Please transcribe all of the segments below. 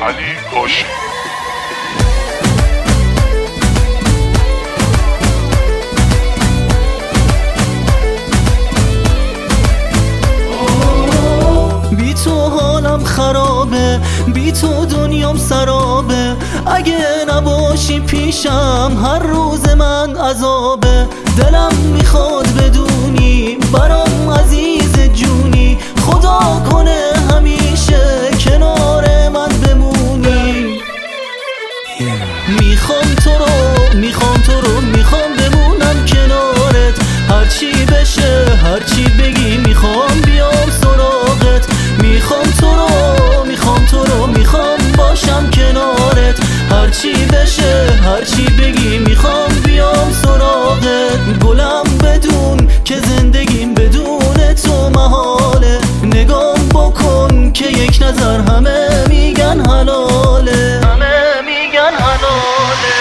علی گوش. بی تو حالم خرابه، بی تو دنیام سرابه، اگه نباشی پیشم هر روز من عذابه. دلم میخواد بدونی برام عزیز جونی، خدا کنه همیشه کنار من بمونی. میخوام تو رو، میخوام تو رو، میخوام بمونم کنارت، هرچی بشه هرچی بگی میخوام بیام سراغت. میخوام تو رو، میخوام تو رو، میخوام باشم کنارت، هرچی بشه هرچی بگی میخوام بیام سراغت. گلم بدون که زندگیم بدون تو محاله، نگام بکن که یک نظر همه میگن حلاله، همه میگن حلاله.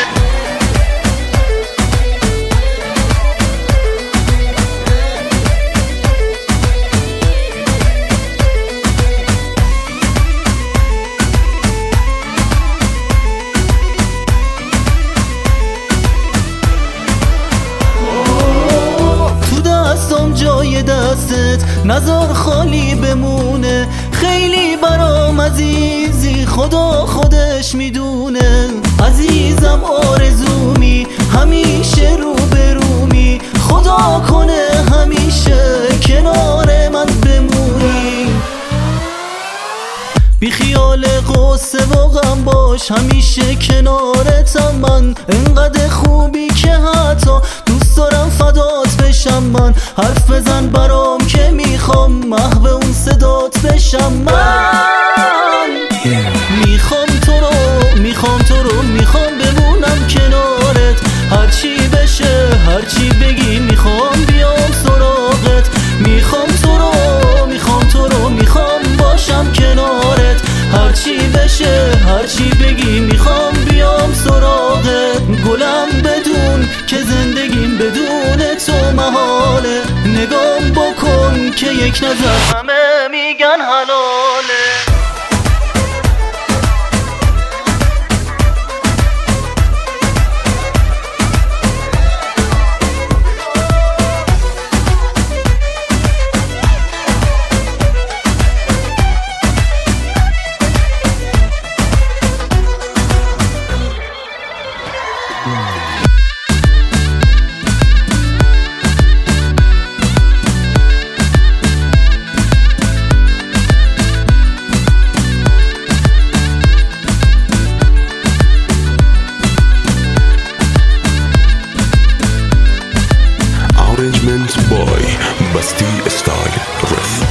جای دستت نظر خالی بمونه، خیلی برام عزیزی خدا خودش میدونه. عزیزم آرزومی همیشه رو برومی، خدا کنه همیشه کنار من بمونی. بی خیال قصه و غم باش همیشه کنارتم من، انقدر خوبی که حتی دوست دارم فدات بشم من. حرف بزن برام که میخوام محو اون صدات بشم من. میخوام تو رو، میخوام تو رو، میخوام بمونم کنارت، هرچی بشه هرچی بگی میخوام بیام سراغت. میخوام تو رو، میخوام تو رو، میخوام باشم کنارت، هرچی بشه هرچی بگی میخوام بیام سراغت. گلم بدون که زندگیم بدون تو محاله، نگام بکن که یک نظر همه میگن حلاله. Arrangement by Basti Style Ref.